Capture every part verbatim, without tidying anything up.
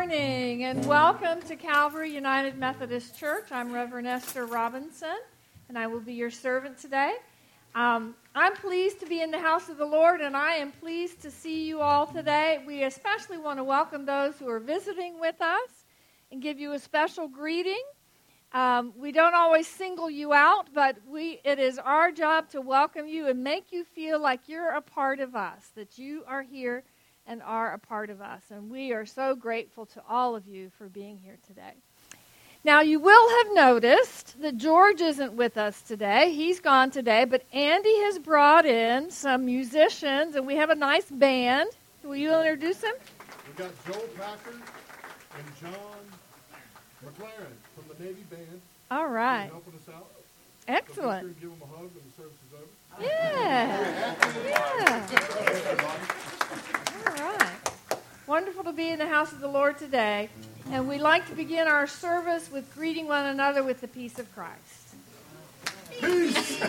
morning and welcome to Calvary United Methodist Church. I'm Reverend Esther Robinson and I will be your servant today. Um, I'm pleased to be in the house of the Lord and I am pleased to see you all today. We especially want to welcome those who are visiting with us and give you a special greeting. Um, we don't always single you out, but we it is our job to welcome you and make you feel like you're a part of us, that you are here and are a part of us. And we are so grateful to all of you for being here today. Now, you will have noticed that George isn't with us today. He's gone today, but Andy has brought in some musicians, and we have a nice band. Will you introduce them? We've got Joel Packer and John McLaren from the Navy Band. All right. Helping us out. Excellent. So make sure and give them a hug when the service is over. Yeah. Yeah. All right. Wonderful to be in the house of the Lord today. And we like to begin our service with greeting one another with the peace of Christ. Peace.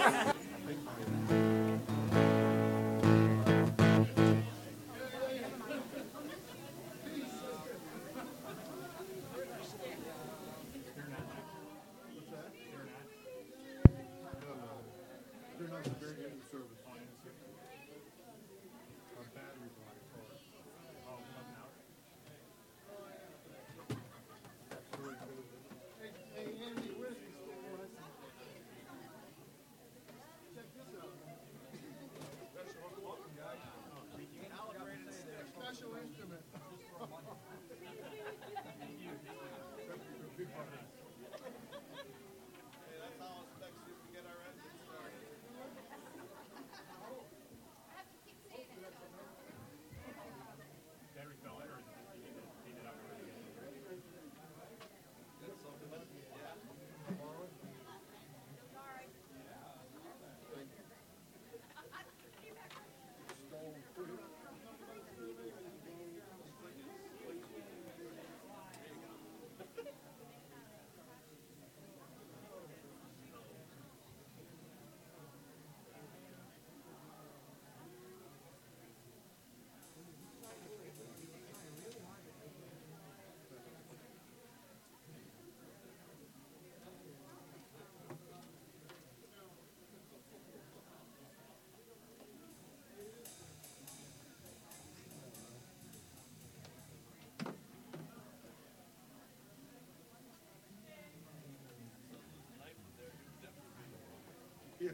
Yeah.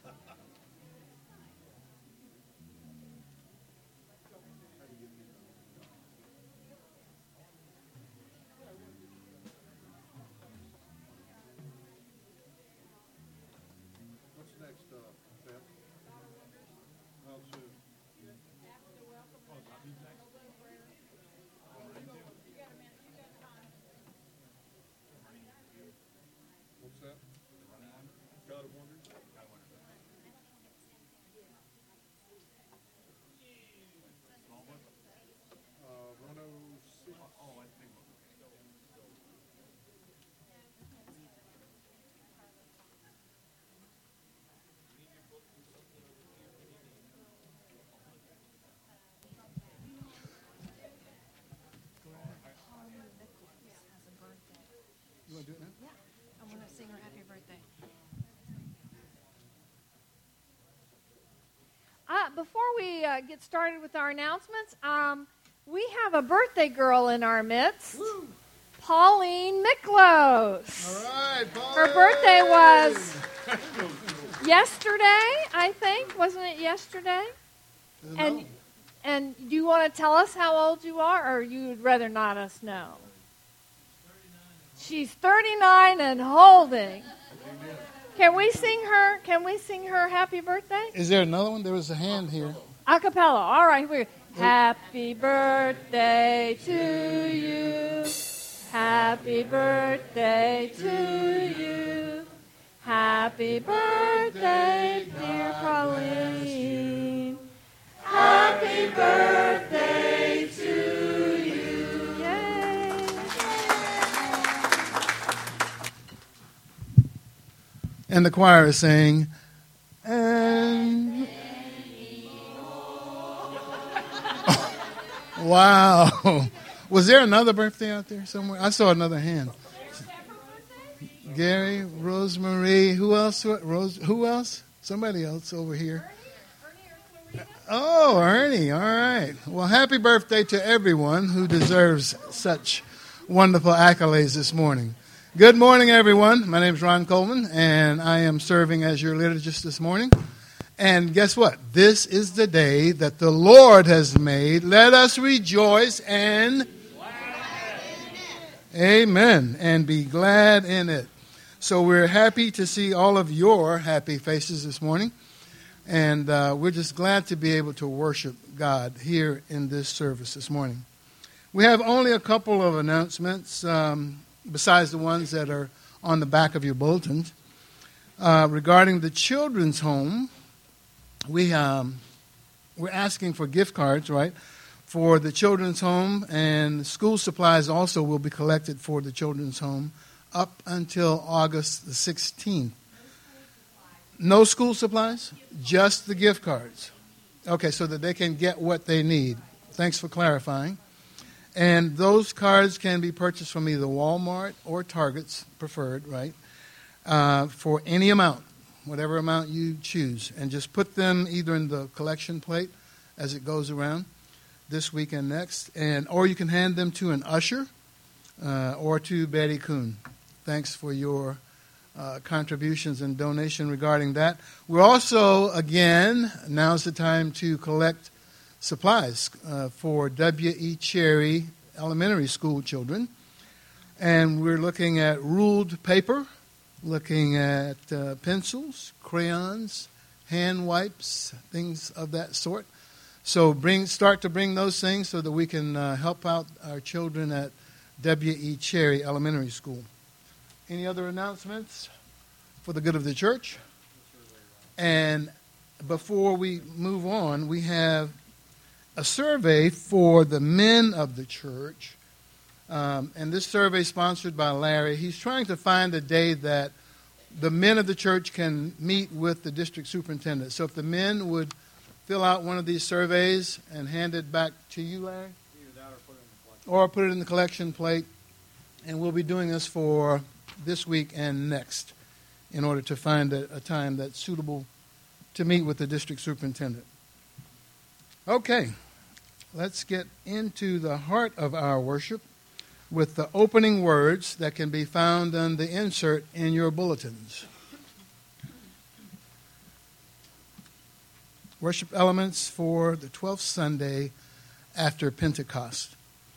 What's next, uh, Beth? How soon? What's that? God of Wonders? You want to do it now? Yeah, I want to sing her happy birthday. Uh, before we uh, get started with our announcements, um, we have a birthday girl in our midst, Woo. Pauline Miklos. All right, Pauline. Her birthday was yesterday, I think. Wasn't it yesterday? And and do you want to tell us how old you are, or you would rather not us know? She's thirty-nine and holding. Can we sing her? Can we sing her happy birthday? Is there another one? There was a hand here. A cappella. All right, here we go. Happy birthday to you. Happy birthday to you. Happy birthday, dear Pauline. Happy birthday to you. Yay. And the choir is saying, and wow. Was there another birthday out there somewhere? I saw another hand. Gary, Rosemary, who else? Rose, who else? Somebody else over here. Oh, Ernie. All right. Well, happy birthday to everyone who deserves such wonderful accolades this morning. Good morning, everyone. My name is Ron Coleman, and I am serving as your liturgist this morning. And guess what? This is the day that the Lord has made. Let us rejoice and amen, and be glad in it. So we're happy to see all of your happy faces this morning. And uh, we're just glad to be able to worship God here in this service this morning. We have only a couple of announcements, um, besides the ones that are on the back of your bulletins. Uh, regarding the children's home, we, um, we're asking for gift cards, right, for the children's home, and school supplies also will be collected for the children's home up until August the sixteenth. No school supplies? Just the gift cards. Okay, so that they can get what they need. Thanks for clarifying. And those cards can be purchased from either Walmart or Target's preferred, right, uh, for any amount, whatever amount you choose. And just put them either in the collection plate as it goes around this week and next, and or you can hand them to an usher uh, or to Betty Kuhn. Thanks for your Uh, contributions and donation regarding that. We're also, again, now's the time to collect supplies uh, for W E Cherry Elementary School children. And we're looking at ruled paper, looking at uh, pencils, crayons, hand wipes, things of that sort. So bring start to bring those things so that we can uh, help out our children at W E Cherry Elementary School. Any other announcements for the good of the church? And before we move on, we have a survey for the men of the church. Um, and this survey is sponsored by Larry. He's trying to find a day that the men of the church can meet with the district superintendent. So if the men would fill out one of these surveys and hand it back to you, Larry? Either that or put it in the collection. Or put it in the collection plate. And we'll be doing this for this week and next in order to find a, a time that's suitable to meet with the district superintendent. Okay, let's get into the heart of our worship with the opening words that can be found on the insert in your bulletins. Worship elements for the twelfth Sunday after Pentecost.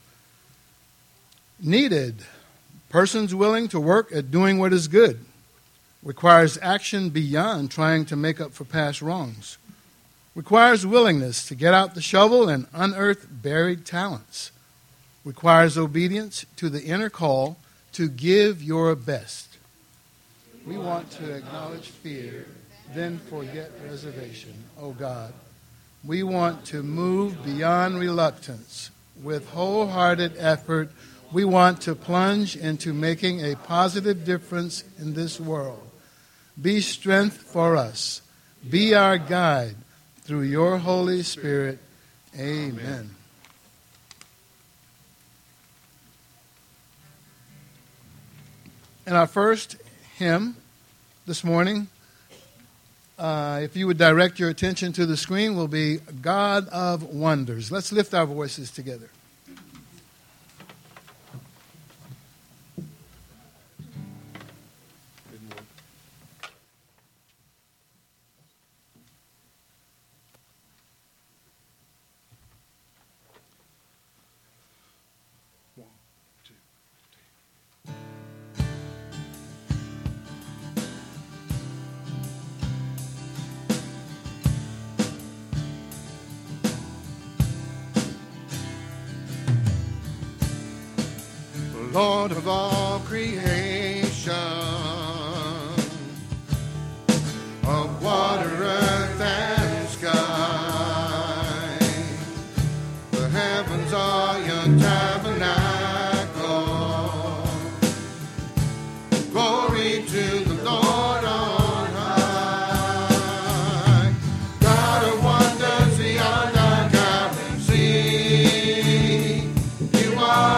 Needed. Persons willing to work at doing what is good. Requires action beyond trying to make up for past wrongs. Requires willingness to get out the shovel and unearth buried talents. Requires obedience to the inner call to give your best. We want to acknowledge fear, then forget reservation. Oh God, we want to move beyond reluctance with wholehearted effort. We want to plunge into making a positive difference in this world. Be strength for us. Be our guide through your Holy Spirit. Amen. Amen. And our first hymn this morning, uh, if you would direct your attention to the screen, will be God of Wonders. Let's lift our voices together. Lord of all creation, of water, earth, and sky, the heavens are your tabernacle. Glory to the Lord on high. God of wonders beyond our galaxy, you are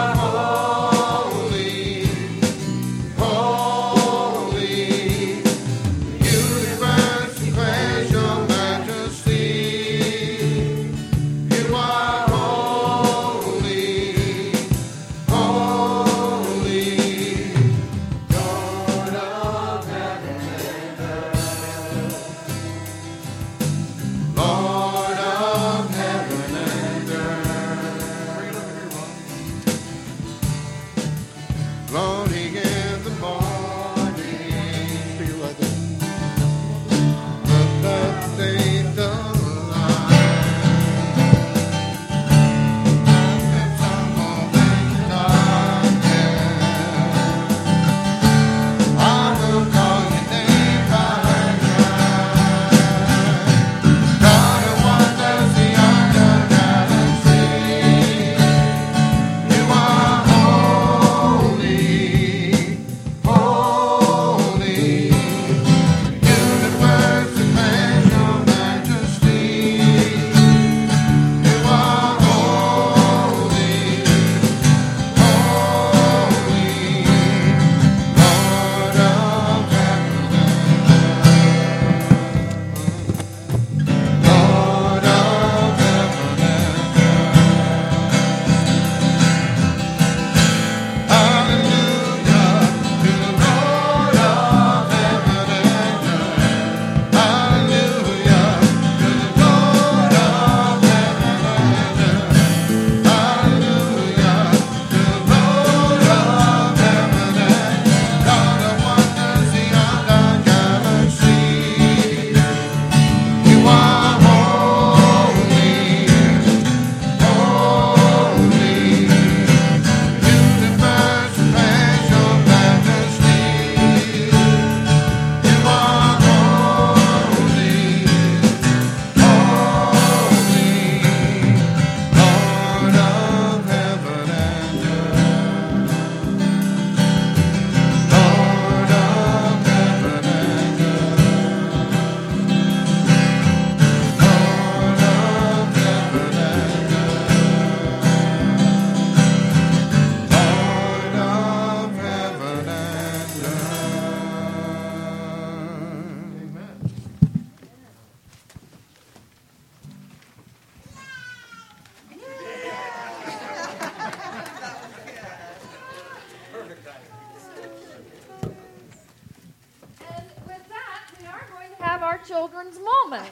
children's moment.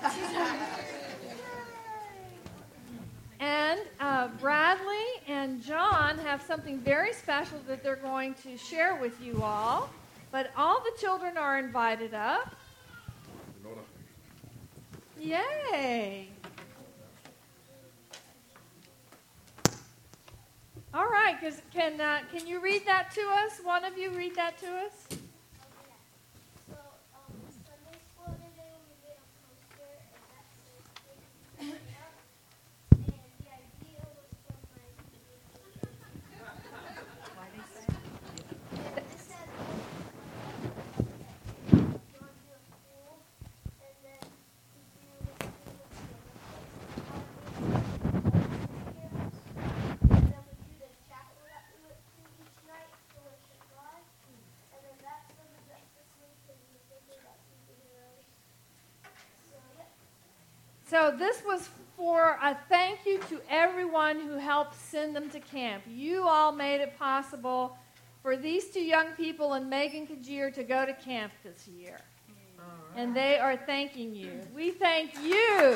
And uh, Bradley and John have something very special that they're going to share with you all. But all the children are invited up. Yay! All right, cause can uh, can you read that to us? One of you read that to us? So, um, Sunday school today we made a poster and that says "Pick me up," and the idea was from my community. Why did you say? It said going to a school and then to do the school and then we do the chapel that we went through each night to worship God. And then that's for the Justice League because we were thinking about superheroes. So, yeah. So this was for a thank you to everyone who helped send them to camp. You all made it possible for these two young people and Megan Kajir to go to camp this year. And they are thanking you. We thank you.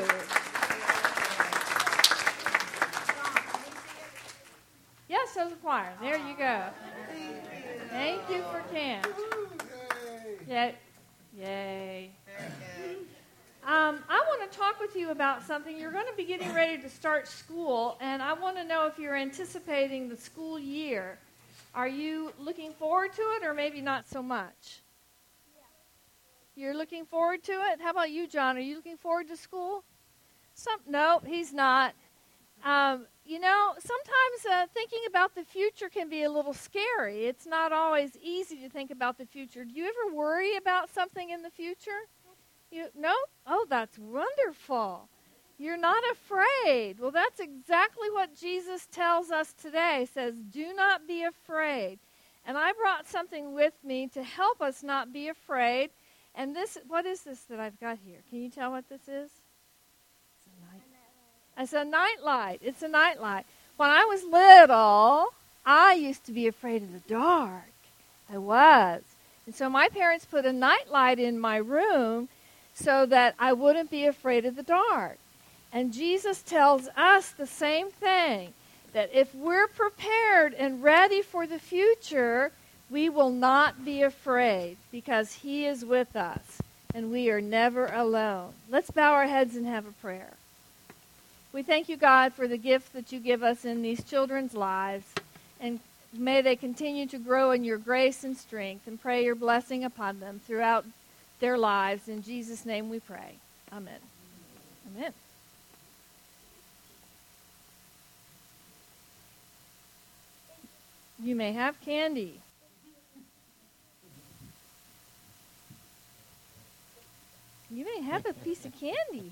Yes, so the choir. There you go. Thank you for camp. Yay. Yay. Um, I want to talk with you about something. You're going to be getting ready to start school, and I want to know if you're anticipating the school year. Are you looking forward to it, or maybe not so much? You're looking forward to it? How about you, John? Are you looking forward to school? Some, no, he's not. Um, you know, sometimes uh, thinking about the future can be a little scary. It's not always easy to think about the future. Do you ever worry about something in the future? You no? Oh, that's wonderful. You're not afraid. Well, that's exactly what Jesus tells us today. He says, do not be afraid. And I brought something with me to help us not be afraid. And this, what is this that I've got here? Can you tell what this is? It's a night. It's a night light. It's a night light. When I was little, I used to be afraid of the dark. I was. And so my parents put a night light in my room so that I wouldn't be afraid of the dark. And Jesus tells us the same thing, that if we're prepared and ready for the future, we will not be afraid because He is with us and we are never alone. Let's bow our heads and have a prayer. We thank you, God, for the gift that you give us in these children's lives, and may they continue to grow in your grace and strength, and pray your blessing upon them throughout their lives. In Jesus' name we pray. Amen. Amen. You may have candy. You may have a piece of candy.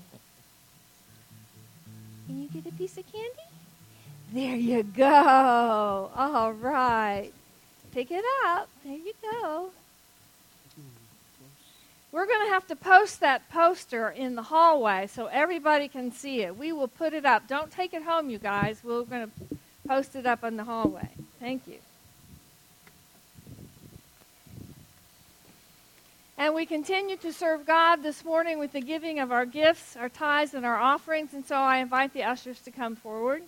Can you get a piece of candy? There you go. All right. Pick it up. There you go. We're going to have to post that poster in the hallway so everybody can see it. We will put it up. Don't take it home, you guys. We're going to post it up in the hallway. Thank you. And we continue to serve God this morning with the giving of our gifts, our tithes, and our offerings. And so I invite the ushers to come forward.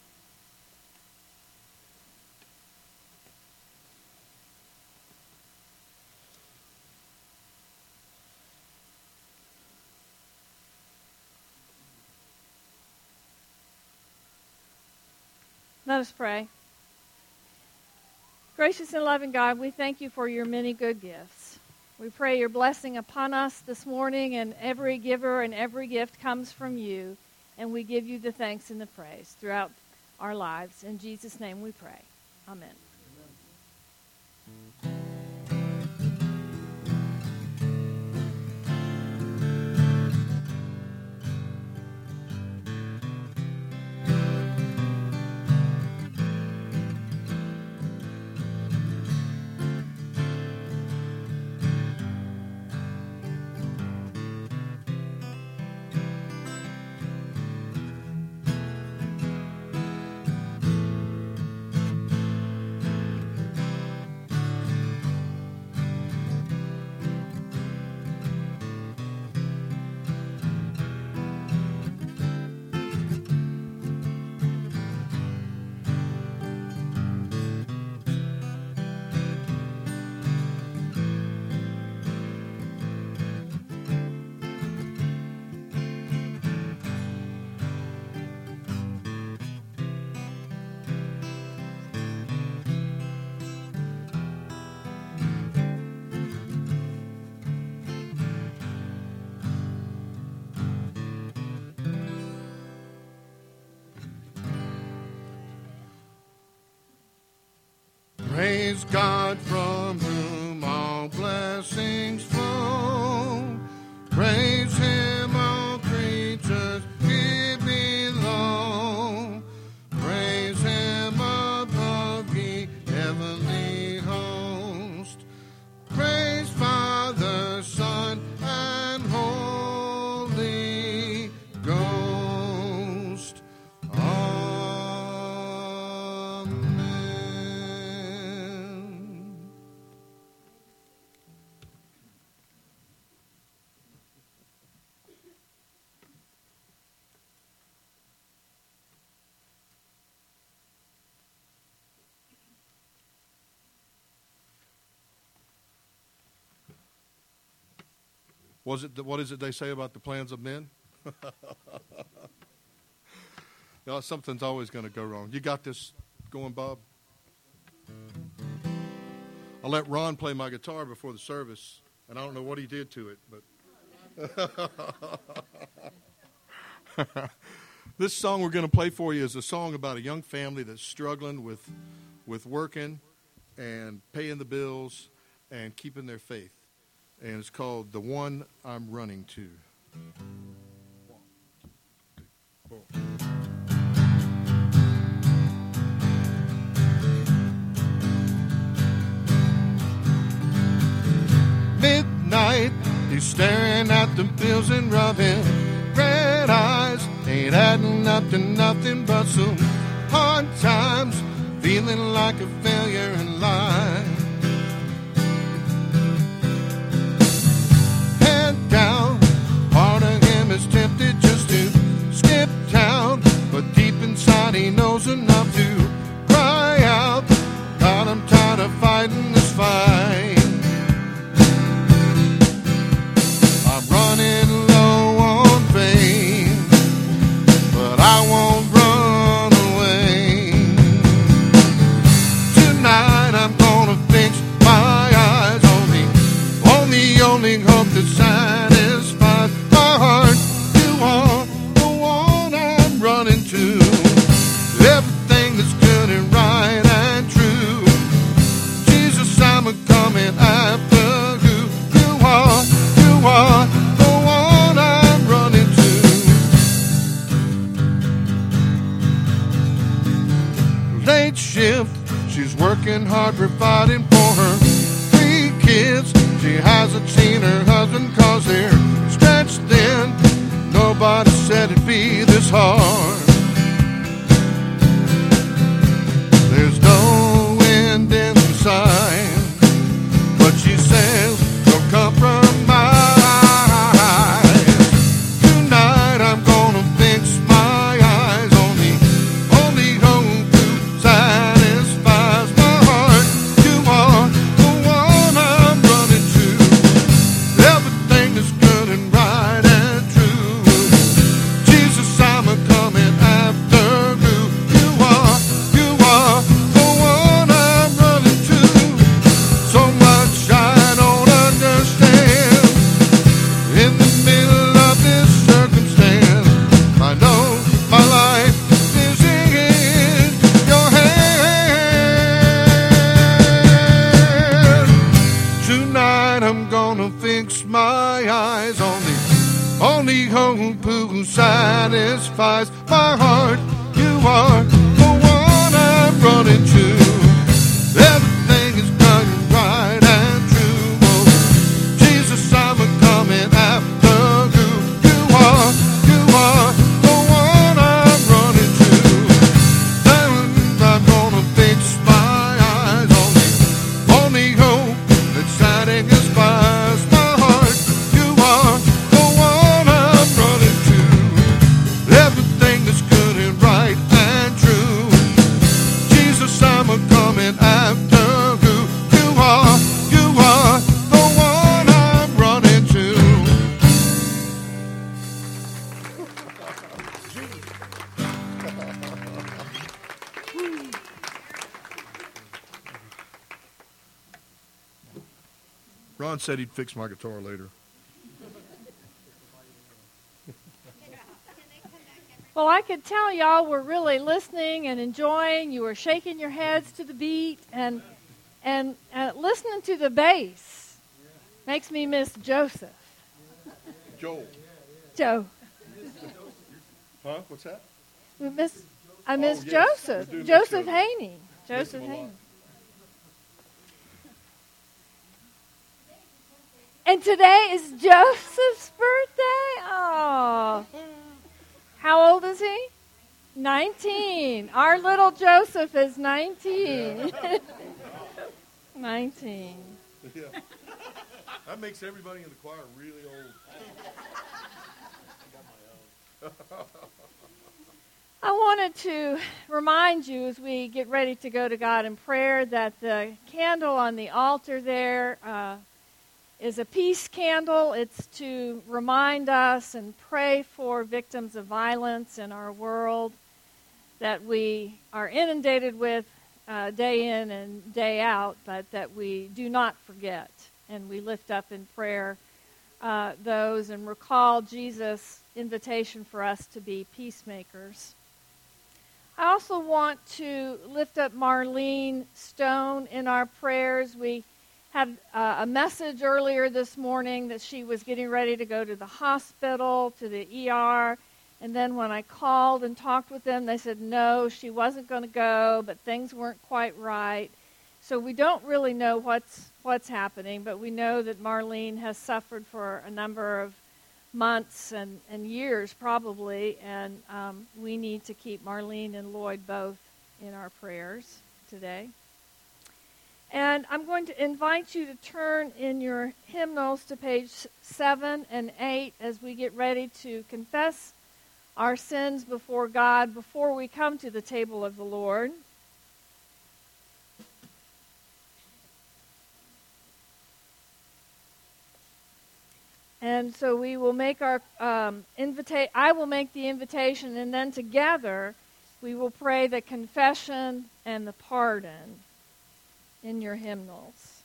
Let us pray. Gracious and loving God, we thank you for your many good gifts. We pray your blessing upon us this morning, and every giver and every gift comes from you, and we give you the thanks and the praise throughout our lives. In Jesus' name we pray. Amen. Praise God from whom all blessings flow. Praise Him, all creatures here below. Praise Him above the heavenly host. Praise Father, Son, and Holy Ghost. Amen. Was it? What is it they say about the plans of men? You know, something's always going to go wrong. You got this going, Bob? I let Ron play my guitar before the service, and I don't know what he did to it, but this song we're going to play for you is a song about a young family that's struggling with with working and paying the bills and keeping their faith. And it's called The One I'm Running To. Midnight, he's staring at the bills and rubbing red eyes. Ain't adding up to nothing but some hard times, feeling like a failure in life. Down. Part of him is tempted just to skip town, but deep inside he knows enough to cry out, God, I'm tired of fighting this fight. I'm running low on faith, but I won't run away. Tonight I'm gonna fix my eyes on the, on the only hope that satisfies my heart. You are the one I'm running to. Everything that's good and right and true. Jesus, I'm coming after you. You are, you are the one I'm running to. Late shift, she's working hard providing for her three kids. She hasn't seen her husband cause they're stretched thin. Nobody said it'd be this hard. There's no end in sight, but she says no compromise. Tonight I'm gonna fix my eyes on the only hope who satisfies my heart. You are the one I'm running to. Everything is good and right and true. Jesus, I'm a coming after you. You are, you are the one I'm running to. So much I don't understand. In the middle of this circumstance, I know my life is in your hand. Tonight I'm gonna fix my eyes on the only hope who satisfies my heart. You are the one I'm running to. Everything is done right and true. Oh, Jesus, I'm a coming after you. You are, you are the one I'm running to. Then I'm gonna fix my eyes on the only hope that satisfies my heart. You are the one I'm running to. Everything is good and right and true. Jesus, I'm a coming after you. You are, you are the one I'm running to. Ron said he'd fix my guitar later. Well, I could tell y'all were really listening and enjoying. You were shaking your heads to the beat, and And uh, listening to the bass makes me miss Joseph. Joel. Joe. Huh? What's that? We miss, I miss Oh, yes. Joseph. We do miss Joseph Joseph. Haney. Miss Joseph him a lot. Haney. And today is Joseph's birthday. Oh. How old is he? nineteen. Our little Joseph is nineteen. nineteen. Yeah. That makes everybody in the choir really old. I wanted to remind you as we get ready to go to God in prayer that the candle on the altar there uh, is a peace candle. It's to remind us and pray for victims of violence in our world that we are inundated with uh, day in and day out, but that we do not forget. And we lift up in prayer uh, those and recall Jesus' invitation for us to be peacemakers. I also want to lift up Marlene Stone in our prayers. We had uh, a message earlier this morning that she was getting ready to go to the hospital, to the E R, and then when I called and talked with them, they said no, she wasn't going to go, but things weren't quite right. So we don't really know what's what's happening, but we know that Marlene has suffered for a number of months and, and years probably, and um, we need to keep Marlene and Lloyd both in our prayers today. And I'm going to invite you to turn in your hymnals to page seven and eight as we get ready to confess our sins before God before we come to the table of the Lord. And so we will make our um, invita- I will make the invitation, and then together we will pray the confession and the pardon in your hymnals.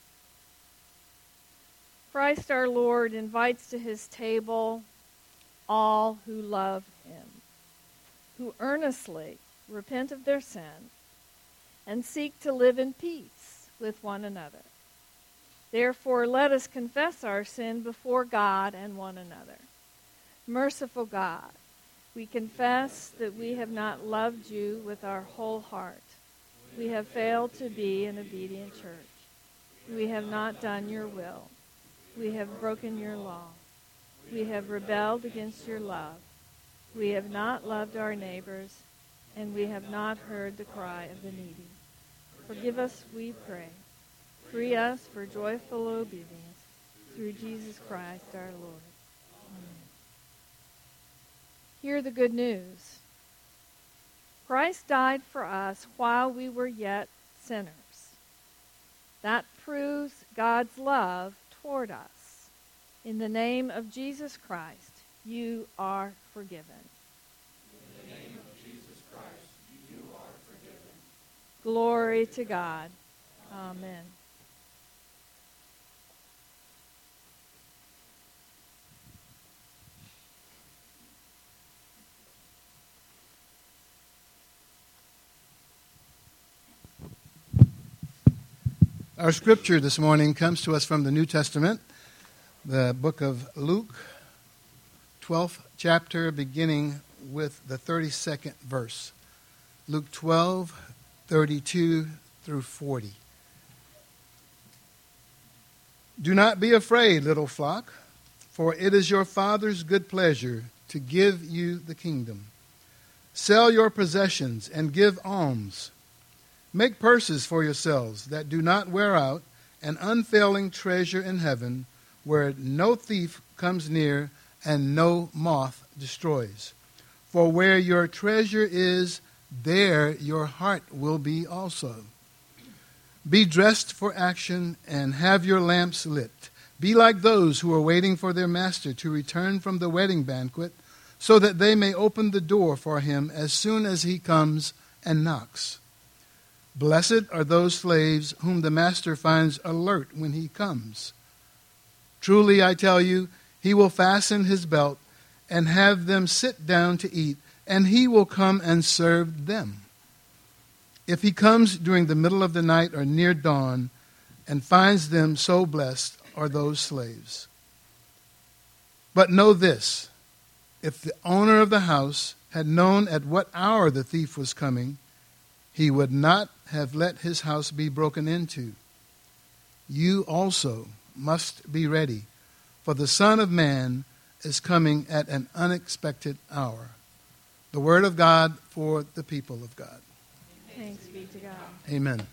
Christ our Lord invites to his table all who love him, who earnestly repent of their sin and seek to live in peace with one another. Therefore, let us confess our sin before God and one another. Merciful God, we confess that we have not loved you with our whole heart. We have failed to be an obedient church. We have not done your will. We have broken your law. We have rebelled against your love. We have not loved our neighbors, and we have not heard the cry of the needy. Forgive us, we pray. Free us for joyful obedience through Jesus Christ our Lord. Amen. Hear the good news. Christ died for us while we were yet sinners. That proves God's love toward us. In the name of Jesus Christ, you are forgiven. In the name of Jesus Christ, you are forgiven. Glory to God. Amen. Our scripture this morning comes to us from the New Testament, the book of Luke, twelfth chapter, beginning with the thirty-second verse. Luke twelve, thirty-two through forty. Do not be afraid, little flock, for it is your Father's good pleasure to give you the kingdom. Sell your possessions and give alms. Make purses for yourselves that do not wear out, an unfailing treasure in heaven, where no thief comes near and no moth destroys. For where your treasure is, there your heart will be also. Be dressed for action and have your lamps lit. Be like those who are waiting for their master to return from the wedding banquet, so that they may open the door for him as soon as he comes and knocks. Blessed are those slaves whom the master finds alert when he comes. Truly, I tell you, he will fasten his belt and have them sit down to eat, and he will come and serve them. If he comes during the middle of the night or near dawn and finds them so blessed are those slaves. But know this, if the owner of the house had known at what hour the thief was coming, he would not have let his house be broken into. You also must be ready, for the Son of Man is coming at an unexpected hour. The word of God for the people of God. Thanks be to God. Amen.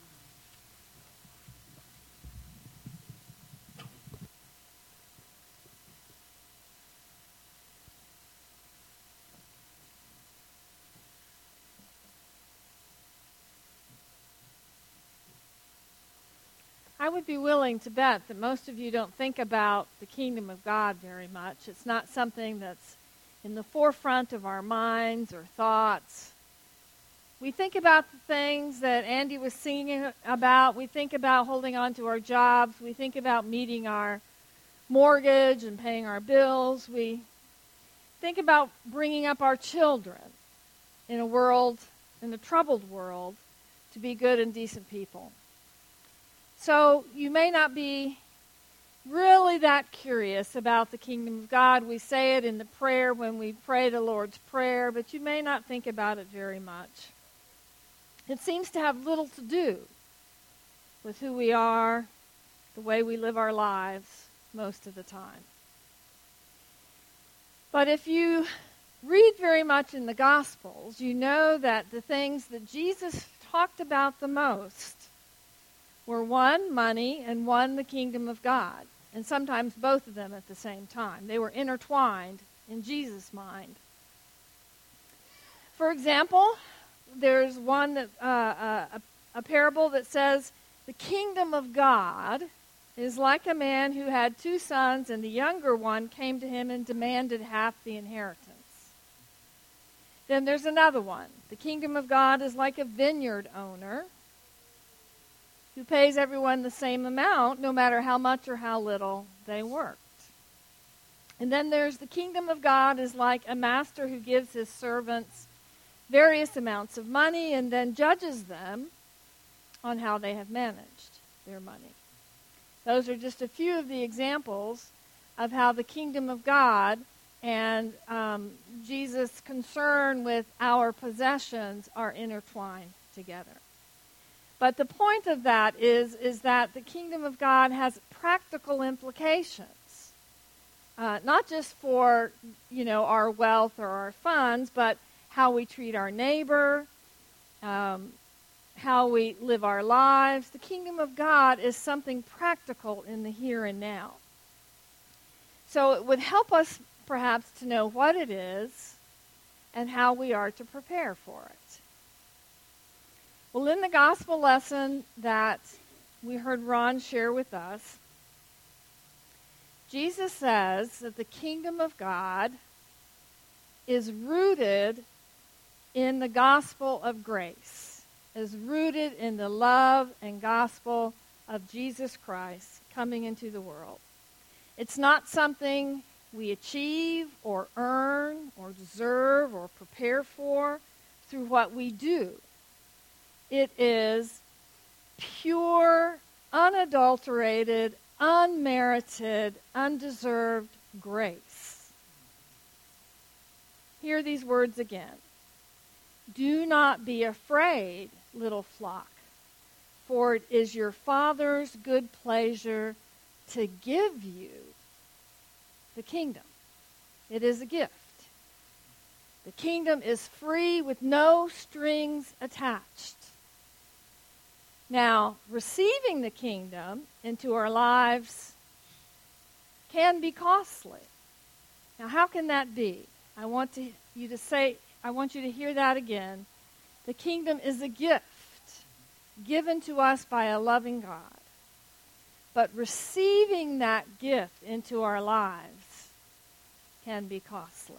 I would be willing to bet that most of you don't think about the kingdom of God very much. It's not something that's in the forefront of our minds or thoughts. We think about the things that Andy was singing about. We think about holding on to our jobs. We think about meeting our mortgage and paying our bills. We think about bringing up our children in a world, in a troubled world, to be good and decent people. So you may not be really that curious about the kingdom of God. We say it in the prayer when we pray the Lord's Prayer, but you may not think about it very much. It seems to have little to do with who we are, the way we live our lives most of the time. But if you read very much in the Gospels, you know that the things that Jesus talked about the most were one, money, and one, the kingdom of God. And sometimes both of them at the same time. They were intertwined in Jesus' mind. For example, there's one that uh, uh, a, a parable that says, the kingdom of God is like a man who had two sons, and the younger one came to him and demanded half the inheritance. Then there's another one. The kingdom of God is like a vineyard owner who pays everyone the same amount, no matter how much or how little they worked. And then there's the kingdom of God is like a master who gives his servants various amounts of money and then judges them on how they have managed their money. Those are just a few of the examples of how the kingdom of God and um, Jesus' concern with our possessions are intertwined together. But the point of that is, is that the kingdom of God has practical implications, uh, not just for, you know, our wealth or our funds, but how we treat our neighbor, um, how we live our lives. The kingdom of God is something practical in the here and now. So it would help us perhaps to know what it is and how we are to prepare for it. Well, in the gospel lesson that we heard Ron share with us, Jesus says that the kingdom of God is rooted in the gospel of grace, is rooted in the love and gospel of Jesus Christ coming into the world. It's not something we achieve or earn or deserve or prepare for through what we do. It is pure, unadulterated, unmerited, undeserved grace. Hear these words again. Do not be afraid, little flock, for it is your Father's good pleasure to give you the kingdom. It is a gift. The kingdom is free with no strings attached. Now, receiving the kingdom into our lives can be costly. Now, how can that be? I want to, you to say, I want you to hear that again. The kingdom is a gift given to us by a loving God. But receiving that gift into our lives can be costly.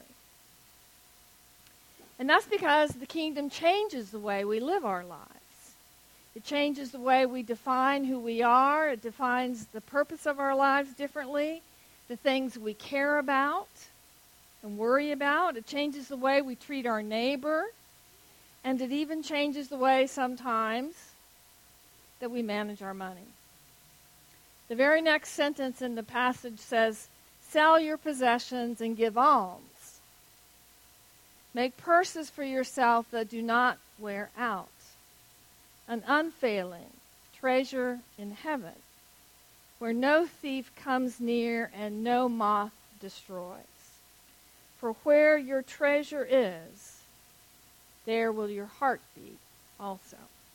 And that's because the kingdom changes the way we live our lives. It changes the way we define who we are. It defines the purpose of our lives differently, the things we care about and worry about. It changes the way we treat our neighbor. And it even changes the way sometimes that we manage our money. The very next sentence in the passage says, sell your possessions and give alms. Make purses for yourself that do not wear out, an unfailing treasure in heaven, where no thief comes near and no moth destroys. For where your treasure is, there will your heart be also.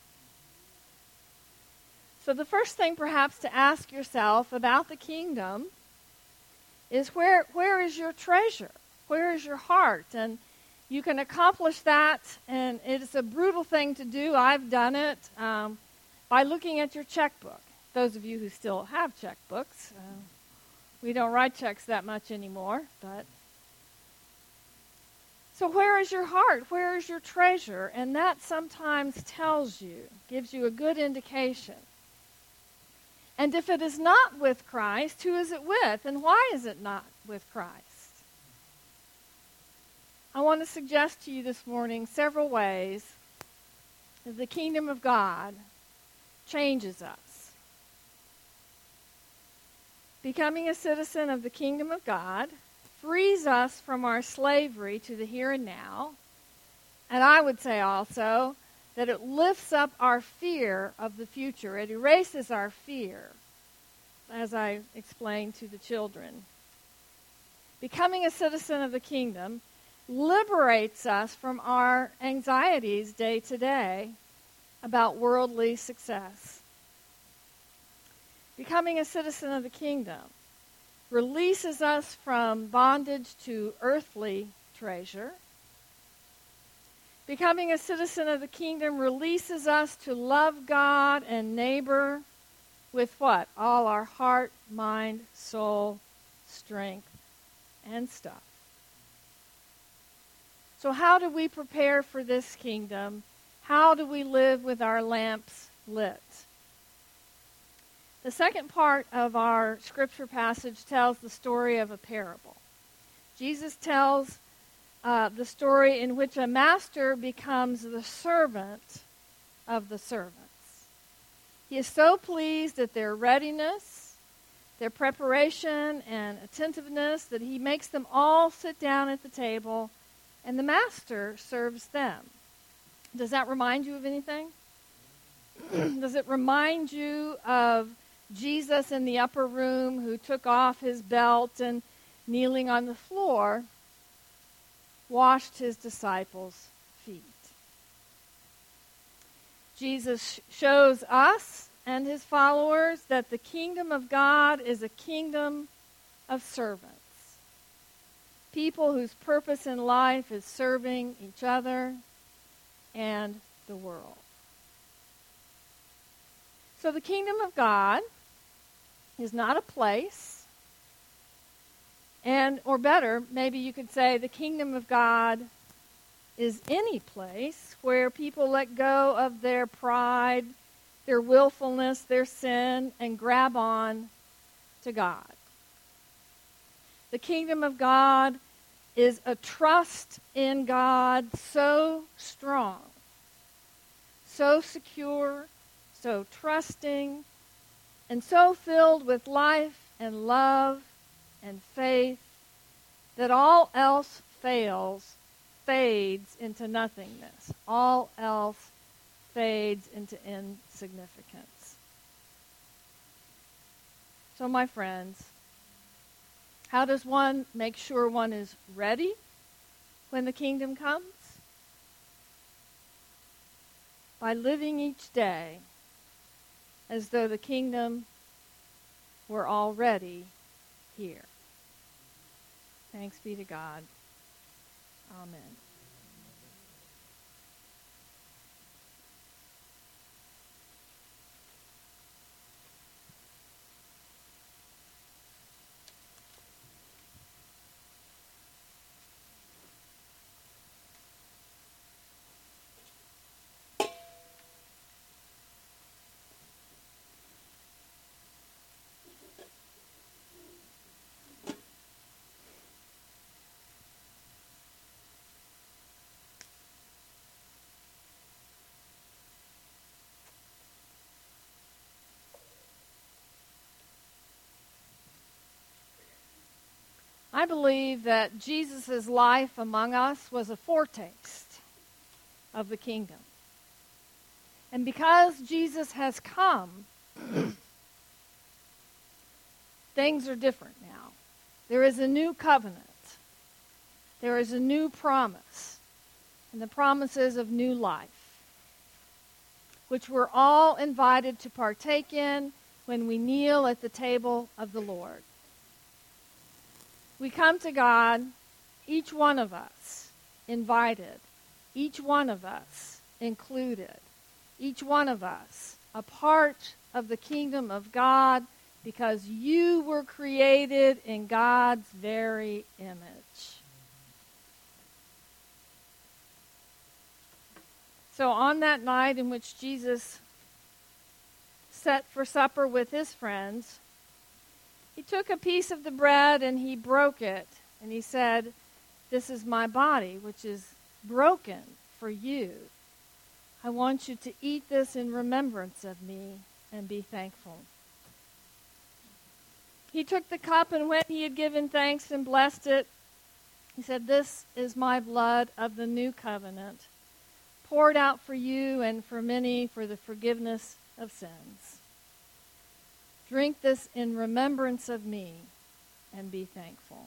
So the first thing perhaps to ask yourself about the kingdom is where where is your treasure? Where is your heart? And you can accomplish that, and it's a brutal thing to do. I've done it um, by looking at your checkbook. Those of you who still have checkbooks, uh, we don't write checks that much anymore, but so where is your heart? Where is your treasure? And that sometimes tells you, gives you a good indication. And if it is not with Christ, who is it with? And why is it not with Christ? I want to suggest to you this morning several ways that the kingdom of God changes us. Becoming a citizen of the kingdom of God frees us from our slavery to the here and now. And I would say also that it lifts up our fear of the future. It erases our fear, as I explained to the children. Becoming a citizen of the kingdom liberates us from our anxieties day to day about worldly success. Becoming a citizen of the kingdom releases us from bondage to earthly treasure. Becoming a citizen of the kingdom releases us to love God and neighbor with what? All our heart, mind, soul, strength, and stuff. So how do we prepare for this kingdom? How do we live with our lamps lit? The second part of our scripture passage tells the story of a parable. Jesus tells uh, the story in which a master becomes the servant of the servants. He is so pleased at their readiness, their preparation and attentiveness, that he makes them all sit down at the table, and the master serves them. Does that remind you of anything? Does it remind you of Jesus in the upper room who took off his belt and, kneeling on the floor, washed his disciples' feet? Jesus shows us and his followers that the kingdom of God is a kingdom of servants. People whose purpose in life is serving each other and the world. So the kingdom of God is not a place, and, or better, maybe you could say the kingdom of God is any place where people let go of their pride, their willfulness, their sin, and grab on to God. The kingdom of God is a trust in God so strong, so secure, so trusting, and so filled with life and love and faith that all else fails, fades into nothingness. All else fades into insignificance. So, my friends, how does one make sure one is ready when the kingdom comes? By living each day as though the kingdom were already here. Thanks be to God. Amen. I believe that Jesus' life among us was a foretaste of the kingdom. And because Jesus has come, things are different now. There is a new covenant. There is a new promise. And the promises of new life, which we're all invited to partake in when we kneel at the table of the Lord. We come to God, each one of us invited, each one of us included, each one of us a part of the kingdom of God, because you were created in God's very image. So on that night in which Jesus sat for supper with his friends, he took a piece of the bread and he broke it. And he said, "This is my body, which is broken for you. I want you to eat this in remembrance of me and be thankful." He took the cup, and when he had given thanks and blessed it, he said, "This is my blood of the new covenant, poured out for you and for many for the forgiveness of sins. Drink this in remembrance of me and be thankful."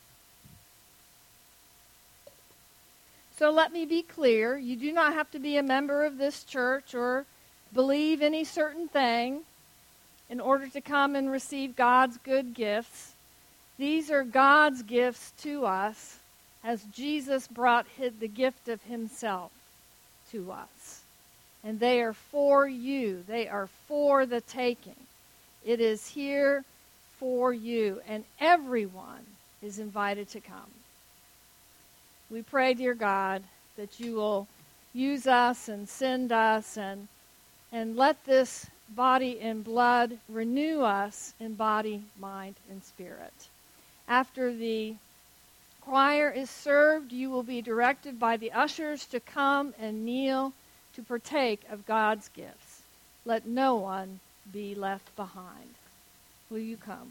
So let me be clear. You do not have to be a member of this church or believe any certain thing in order to come and receive God's good gifts. These are God's gifts to us as Jesus brought his, the gift of himself to us. And they are for you. They are for the taking. It is here for you, and everyone is invited to come. We pray, dear God, that you will use us and send us and and let this body and blood renew us in body, mind, and spirit. After the choir is served, you will be directed by the ushers to come and kneel to partake of God's gifts. Let no one be left behind. Will you come?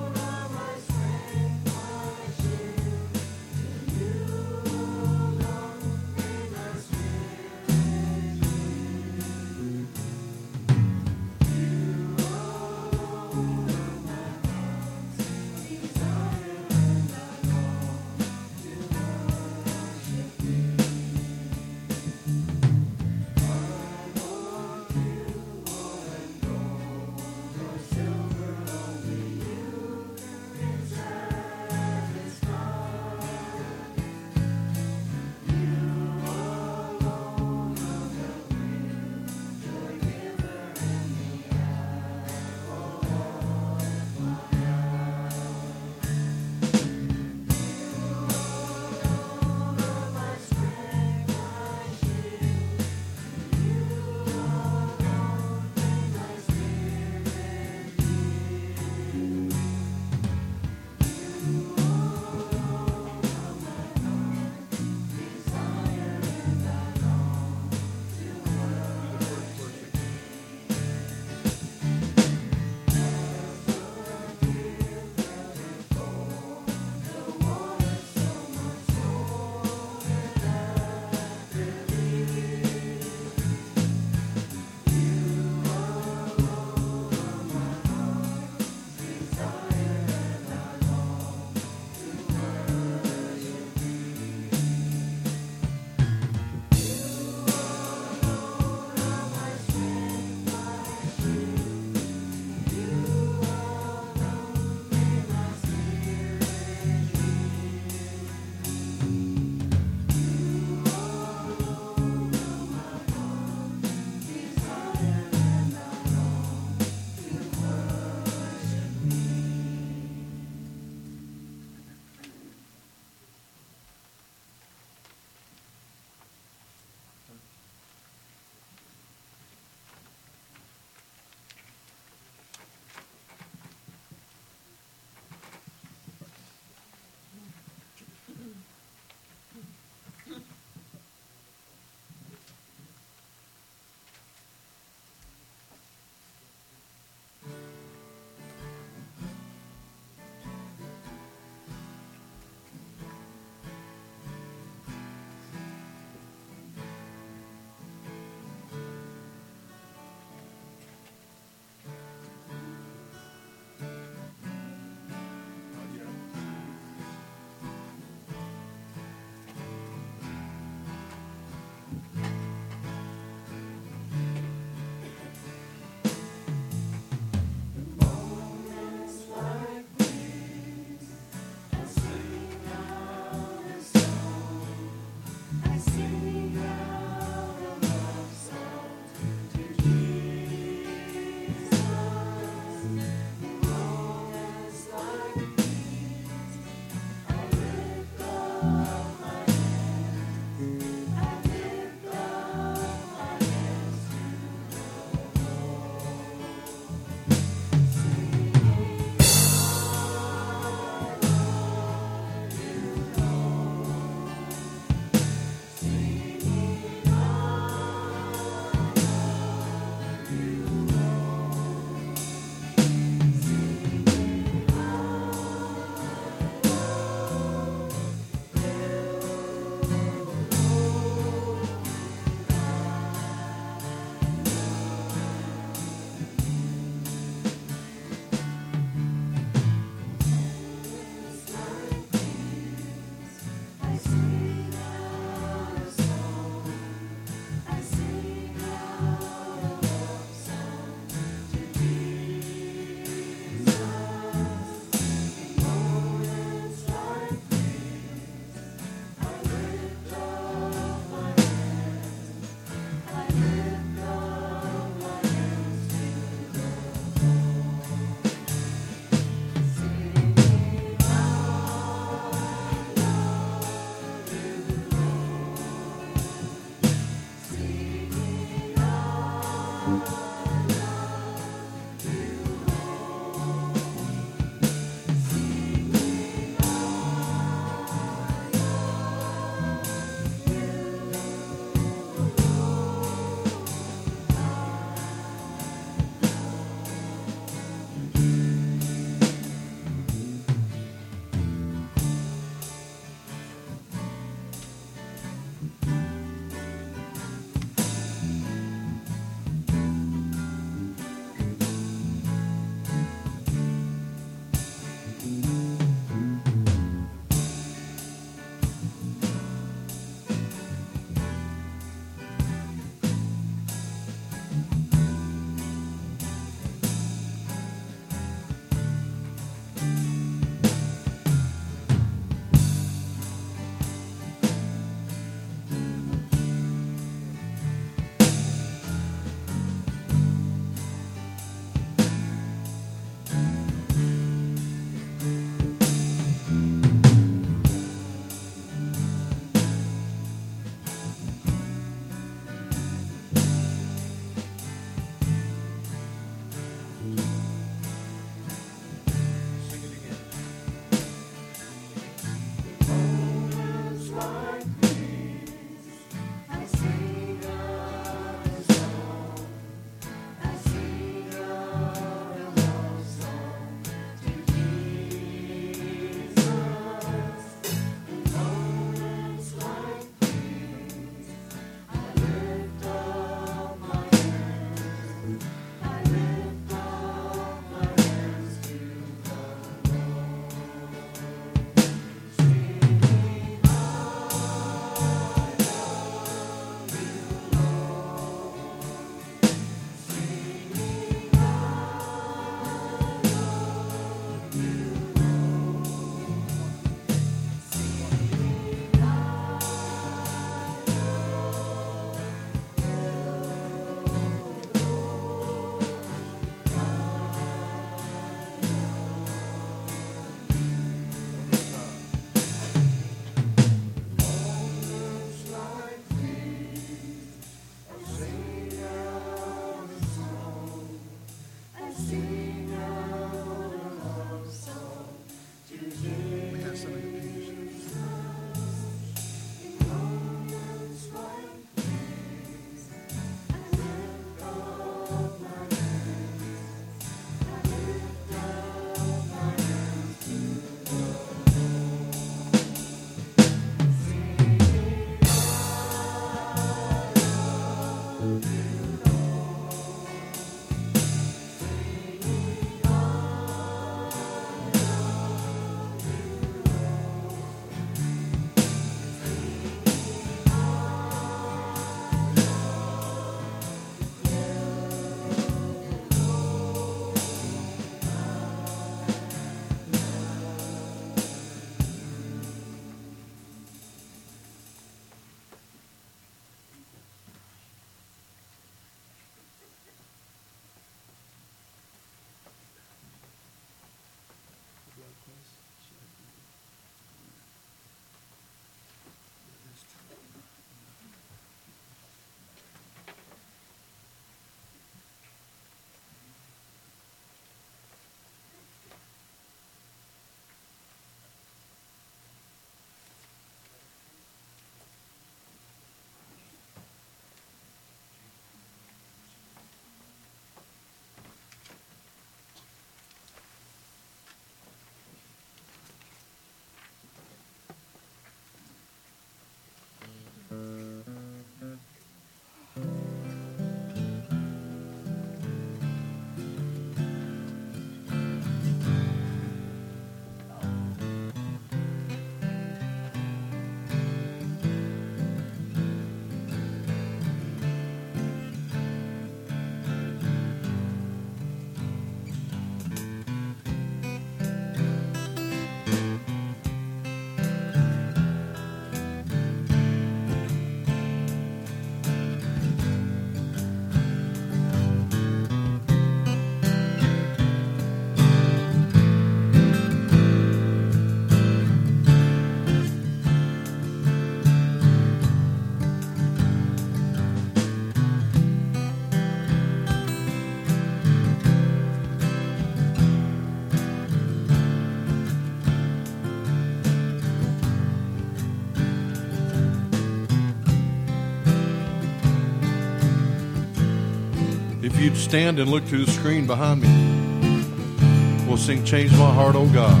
If you'd stand and look to the screen behind me, we'll sing Change My Heart, Oh God.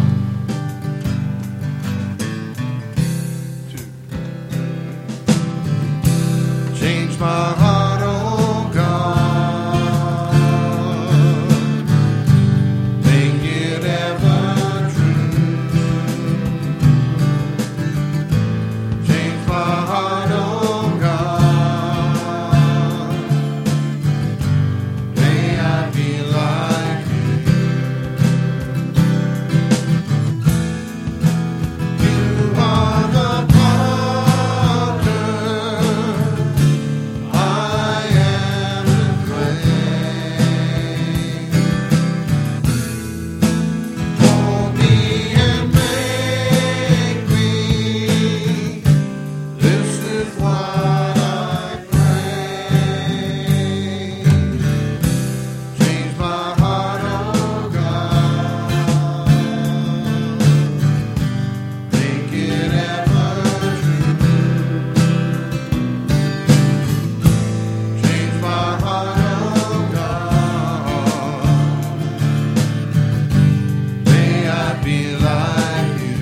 Two. Change my heart, oh God. Make it ever true. Change my heart, oh God. May I be like you. You are the potter. I am the clay. Mold me and make me. This is what I pray. Change my heart, oh God. Make it ever true. Change my heart, oh God. May I be like you.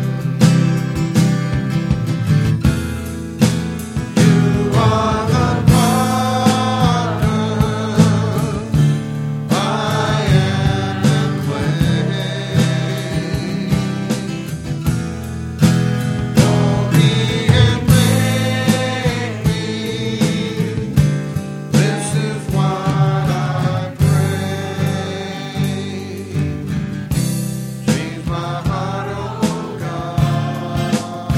You are the potter. I am the clay. Mold me and make me. This is what I pray. Change my heart, oh God.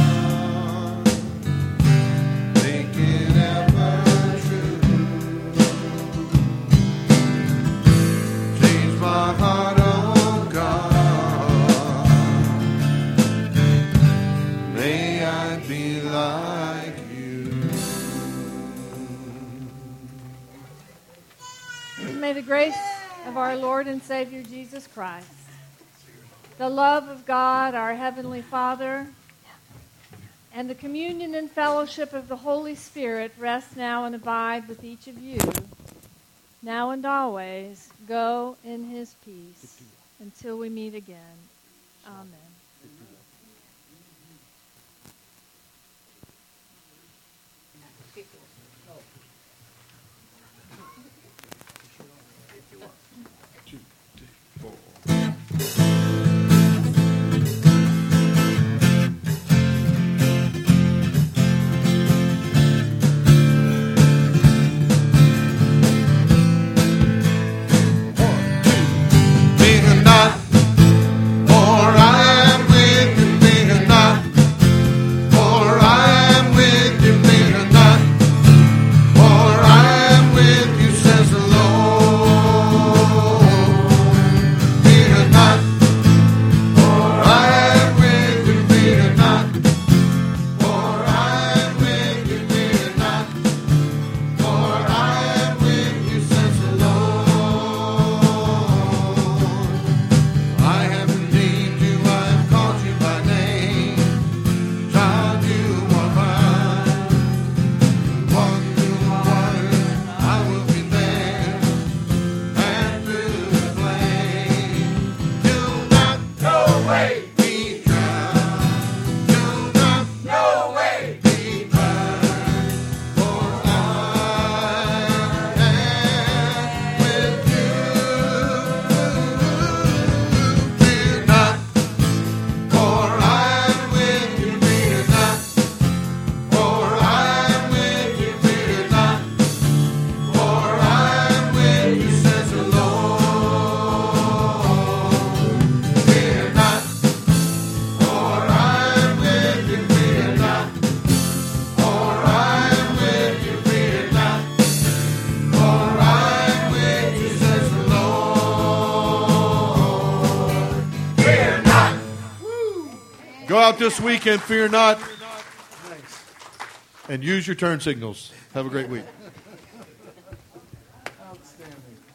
Make it ever true. Change my heart, oh God. May I be like you. May the grace of our Lord and Savior Jesus Christ, the love of God, our Heavenly Father, and the communion and fellowship of the Holy Spirit rest now and abide with each of you, now and always. Go in his peace until we meet again. Amen. Fear not, for I am with you. Fear not, for I am with you. Fear not, for I am with you, says the Lord. Fear not, for I am with you. Fear not, for I am with you. Fear not, for I am with you, says the Lord. I have redeemed you, I have called you by name. Child, you are mine. Walk through the waters, I will be there. And through the flame, do not no way be drowned. Do not no way be burned. For I am with you. Fear not, for I am with you. Fear not, for I am with you. Fear not, for I am with you, says the Lord. Fear not, for I am with you. Fear not, for I am with you. Fear not, for I am with you, says the Lord. Fear not. Go out this weekend, fear not, and use your turn signals. Have a great week. Outstanding.